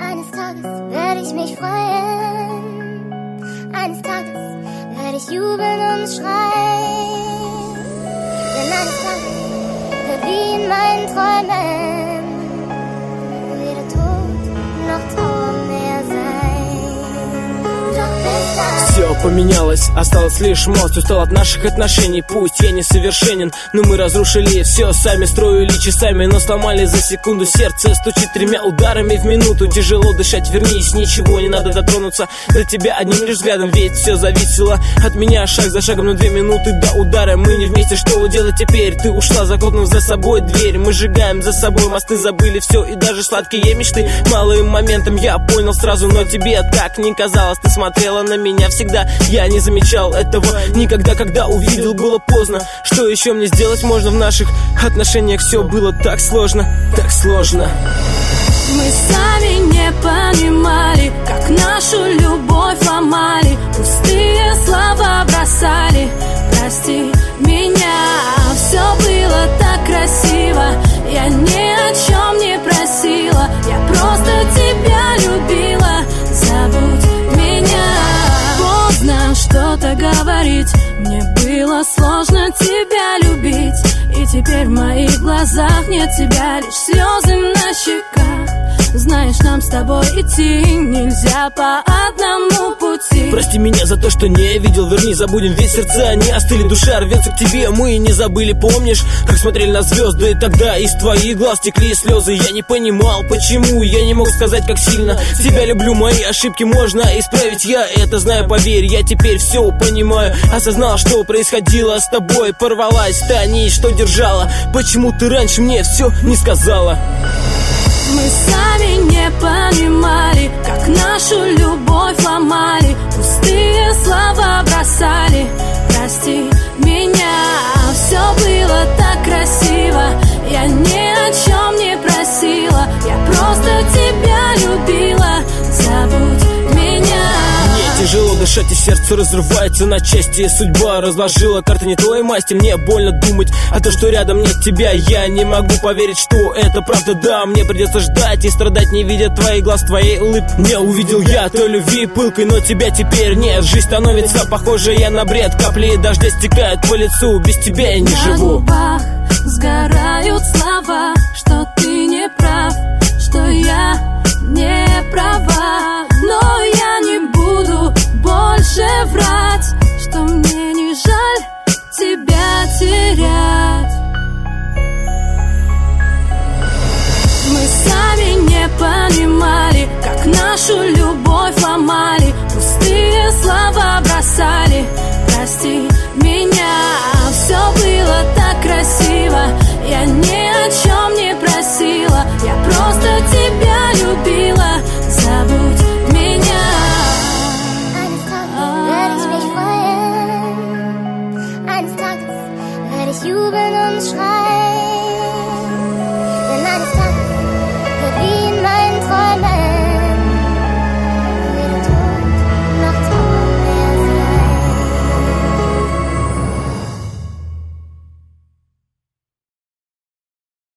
Eines Tages werde ich mich freuen. Eines Tages werde ich jubeln und schreien. Denn eines Tages wird wie in meinen Träumen weder Tod noch Trauer mehr sein. Doch bis dann все поменялось, осталось лишь мост. Устал от наших отношений, пусть я несовершенен, но мы разрушили все сами, строили часами, но сломали за секунду. Сердце стучит 3 ударами в минуту. Тяжело дышать, вернись, ничего не надо дотронуться до тебя одним лишь взглядом, ведь все зависело от меня шаг за шагом. Но 2 минуты до удара, мы не вместе, что делать теперь? Ты ушла, захлопнув за собой дверь. Мы сжигаем за собой мосты, забыли все, и даже сладкие мечты. Малым моментом я понял сразу, но тебе так не казалось. Ты смотрела на меня всегда, я не замечал этого никогда. Когда увидел, было поздно. Что еще мне сделать можно в наших отношениях? Все было так сложно, так сложно. Мы сами не понимали, как нашу любовь ломали, пустые слова бросали. Прости меня, все было так красиво. Я ни о чем не просила, я просто тебя любила. Забудь меня. Поздно что-то говорить, мне было сложно тебя любить. И теперь в моих глазах нет тебя, лишь слезы на щеках. Знаешь, нам с тобой идти нельзя по одному пути. Прости меня за то, что не видел, верни, забудем, ведь сердца не остыли, душа рвется к тебе, мы не забыли. Помнишь, как смотрели на звезды тогда, из твоих глаз текли слезы. Я не понимал, почему, я не мог сказать, как сильно тебя люблю. Мои ошибки можно исправить, я это знаю, поверь. Я теперь все понимаю, осознал, что происходило с тобой. Порвалась та нить, что держала, почему ты раньше мне все не сказала? Мы сами не понимали, как нашу любовь ломали, пустые слова бросали. Прости меня, все было так красиво. Я ни о чем не просила, я просто тебя любила. Забудь меня. Тяжело дышать, и сердце разрывается на части. Судьба разложила карты не твоей масти. Мне больно думать о том, что рядом нет тебя. Я не могу поверить, что это правда. Да, мне придется ждать и страдать, не видя твоих глаз, твоей улыбки. Не увидел я той любви пылкой, но тебя теперь нет. Жизнь становится похожей на бред. Капли дождя стекают по лицу, без тебя я не живу. На губах сгорают слова, что